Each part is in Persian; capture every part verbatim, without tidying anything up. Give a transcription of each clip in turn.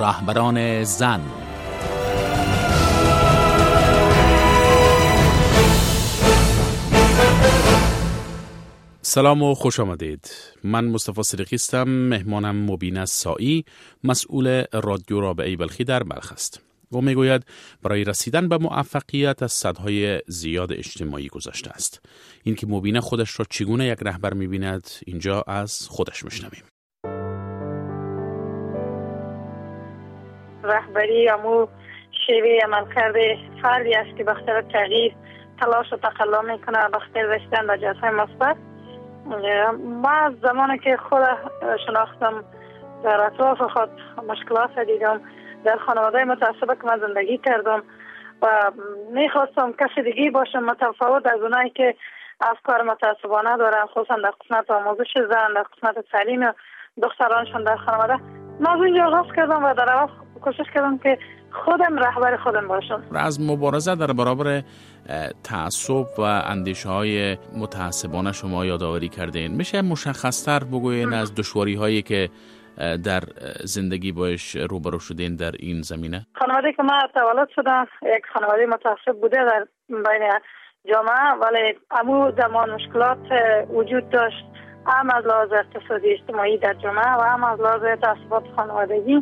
رهبران زن. سلام و خوش آمدید. من مصطفی صدیقی هستم. مهمانم مبین سایی، مسئول رادیو رابعه بلخی در بلخ است. او میگوید برای رسیدن به موفقیت از سدهای زیاد اجتماعی گذشته است. این که مبین خودش را چگونه یک رهبر می‌بیند اینجا از خودش میشنویم. رهبری امو شیوه عملکرد فردی است که به خاطر تغییر تلاش و تقلا میکنه به خاطر رسیدن به جهت‌های مثبت. ما از زمانی که خود شناختم در اطراف خود مشکلات دیدم، در خانواده متعصبه که من زندگی کردم و میخواستم کسی دیگه باشم متفاوت از اونایی که افکار متعصبانه دارن، خصوصا در قسمت آموزش زن، در قسمت تعلیم دخترانشان در خانواده. ما از اونجا آغاز کردم و در اول کوشش کردم که خودم رهبر خودم باشم. از مبارزه در برابر تعصب و اندیشه های متعصبانه شما یادآوری کردین. میشه مشخص‌تر بگوین از دشواری هایی که در زندگی باش روبرو شدین در این زمینه؟ خانواده که من تولد شدم یک خانواده متعصب بوده در بین جامعه، ولی امو زمان مشکلات وجود داشت، هم از لحاظ اقتصادی اجتماعی در جامعه و هم از لحاظ تعصبات خانوادگی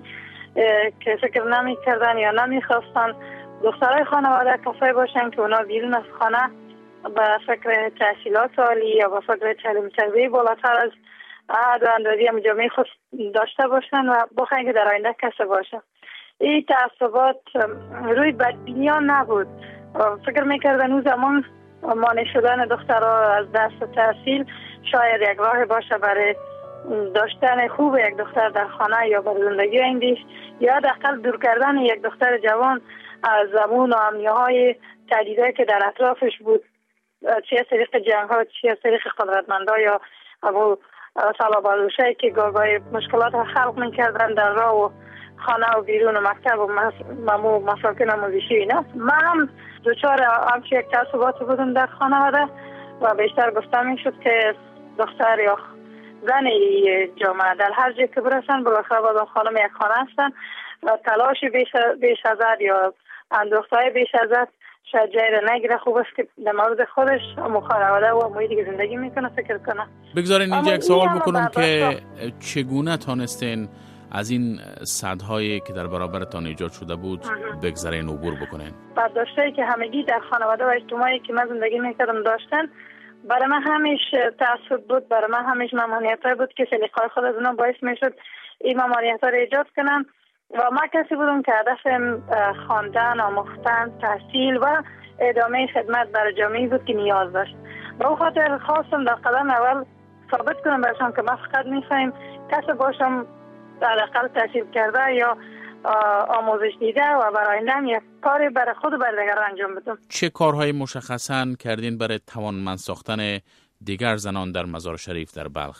که فکر نمی کردن یا نمی خواستن دخترای خانواده کسایی باشن که اونا بیرون از خانه به فکر تحصیلات عالی یا به فکر تعلیم تربیه بالاتر از حد و اندازه هم جامعه خود داشته باشن و بخواین که در آینده کسی باشه. این تعصبات روی بدبینیان نبود. فکر میکردن اون زمان مانع شدن دخترها از دست تحصیل شاید یک راه باشه برای داشتن خوب یک دختر در خانه یا برای زندگی ایندیش، یا حداقل دور کردن یک دختر جوان از زمون و امنیه‌های تهدیدایی که در اطرافش بود، چه از طریق جنگ‌ها، چه از طریق قدرتمندا یا ابو طلبه‌های که گاهی مشکلات خلق می‌کردن در راه و خانه و بیرون و مکتب و ممو مساکن آموزشی اینا. من هم دوچار همچه یک تعصبات بودم در خانواده و بیشتر گفتم این شد که دختر یا زن جامعه در هر جای که برسن بالاخره باید خانم یک خانه هستن و تلاش بیش, بیش از حد یا اندوختهای بیش از حد شاید جای را نگیره. خوب است که در مورد خودش و خانواده و محیطی که زندگی میکنه فکر کنه. بگذارین اینجا یک سوال بکنم که چگونه تانستین از این صدهایی که در برابرتان ایجاد شده بود بگذارین عبور بکنین؟ برداشتایی که همگی در خانواده و اجتماعی که من زندگی میکردم داشتن برای من همیش تعصب بود، برای من همیش ممانعت‌های بود که سلیقه‌های خود از اونا باعث میشد این ممانعت‌ها رو ایجاد کنم و من کسی بودم که هدفم خواندن، آموختن، تحصیل و ادامه خدمت برای جامعه‌ای بود که نیاز داشت. به اون خاطر خواستم در قدم اول ثابت کنم برشان که من فقط می‌خوایم کسی باشم در اقل تحصیل کرده یا آموزش دیده و برای آینده یک کاری برای خود و برای دیگر انجام بدم. چه کارهای مشخصاً کردین برای توانمند ساختن دیگر زنان در مزار شریف در بلخ؟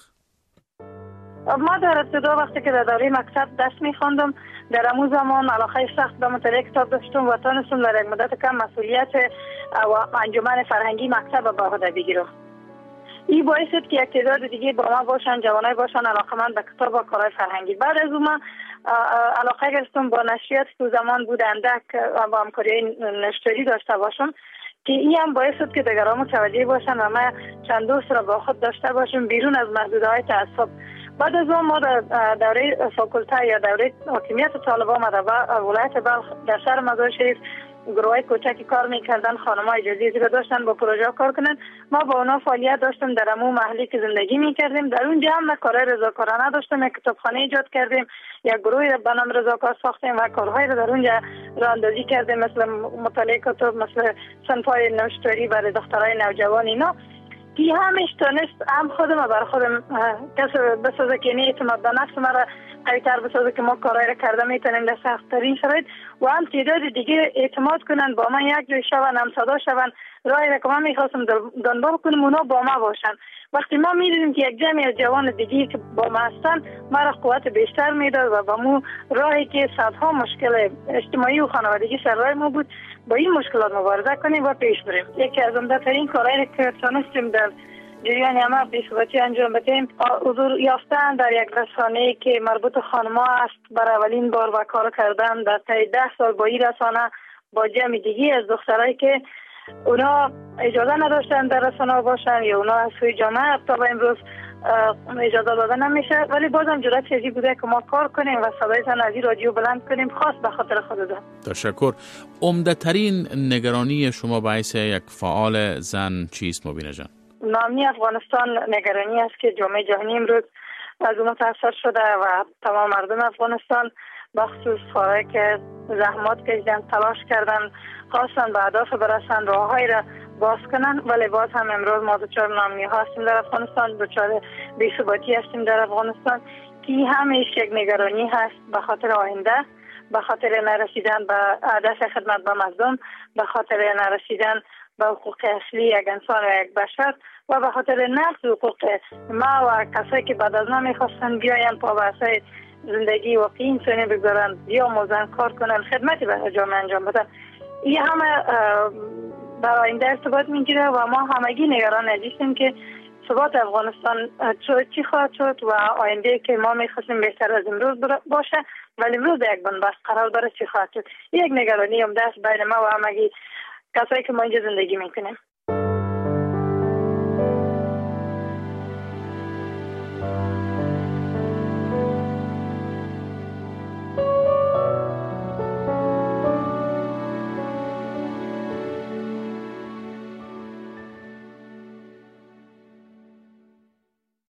ما در ابتدا وقتی که در دوره مکتب درس می‌خواندم در همون زمان علاقه سخت به مطالعه کتاب داشتم و تونستم در یک مدت کم مسئولیت و انجمن فرهنگی مکتب به عهده بگیرم. این باعث شد که یک تعداد دیگه با ما باشن، جوانای باشن علاقه‌مند به کتاب و کارهای فرهنگی. بعد از اون من علاقه گرفتم با نشریات که زمان بود اندک و با همکاری نشریاتی داشته باشم که این هم باعث شد که دیگران متوجه باشن و من چند دوست را با خود داشته باشم بیرون از محدوده‌های تعصب. بعد از اون ما در دوره فاکولته یا دوره حاکمیت طالبان ما در ولایت بلخ در شهر مزار شریف گروهای کوچکی کار میکردن، خانم‌ها اجازه زیر داشتن با پروژه کار کنن. ما با اونا فعالیت داشتیم در همون محلی که زندگی میکردیم. در اونجا هم کارهای رضاکارانه داشتیم، یک کتابخانه ایجاد کردیم، یک گروه به نام رضاکار ساختیم و کارهای رو در اونجا راه اندازی کردیم، مثل مطالعه کتاب، مثل صنف‌های نوشتاری برای دخترای نوجوان اینا. کی همش تونست هم خودم برای خودم کس بسازه که نه اعتماد به نفس مرا قوی‌تر بسازه که ما کارایی را کرده میتونیم در سخت‌ترین شرایط و هم تعداد دیگه اعتماد کنن با من یک جای شون، هم صدا شون، راهی را که من میخواستم دنبال کنم اونا با ما باشن. وقتی ما میدیدیم که یک جمعی از جوان دیگه که با ما هستن ما را قوت بیشتر میداد و با مو راهی که صدها مشکل اجتماعی و خانوادگی سر راه ما بود با این مشکلات مبارزه کنیم و پیش بریم. یکی از عمده‌ترین کارهایی که تونستیم در جریان عمل بی‌ثباتی انجام بدیم. حضور یافتن در یک رسانه‌ای که مربوط خانم‌ها است برای اولین بار و کار کردن در طی ده سال با این رسانه با جمع دیگی از دخترایی که اونا اجازه نداشتن در رسانه باشن یا اونا از سوی جامعه تا به امروز اجازه داده نمیشه، ولی بازم جرأت چیزی بوده که ما کار کنیم و صدایتان از این رادیو بلند کنیم خاص به خاطر خودتون. تشکر. عمده ترین نگرانی شما به حیث یک فعال زن چیست مبینه جان؟ ناامنی افغانستان نگرانی است که جامعه جهانی امروز از اون متاثر شده و تمام مردم افغانستان بخصوص فارغ که زحمات کشیدن، تلاش کردن، خواستن به اهداف برسن، راههایی را باز کنن، ولی باز هم امروز ما دچار ناامنی هستیم در افغانستان، دچار بی‌ثباتی هستیم در افغانستان که همیشه یک نگرانی هست به خاطر آینده، به خاطر نرسیدن به هدف خدمت به مردم، به خاطر نرسیدن به حقوق اصلی یک انسان و یک بشر و به خاطر نقض حقوق ما و کسایی که بعد از ما میخواستن بیاین پا به اساس زندگی واقعی انسانی بگذارن یا موزن کار کنن، خدمتی برای جامعه انجام بدن. این همه برای آینده ارتباط میگیره و ما همگی نگران هستیم که ثبات افغانستان چی خواهد شد و آینده که ما میخواستیم بهتر از امروز باشه ولی امروز یک بنبست قرار داره چی خواهد شد. یک نگرانی عمده است بین ما و همگی کسایی که ما اینجا زندگی میکنیم.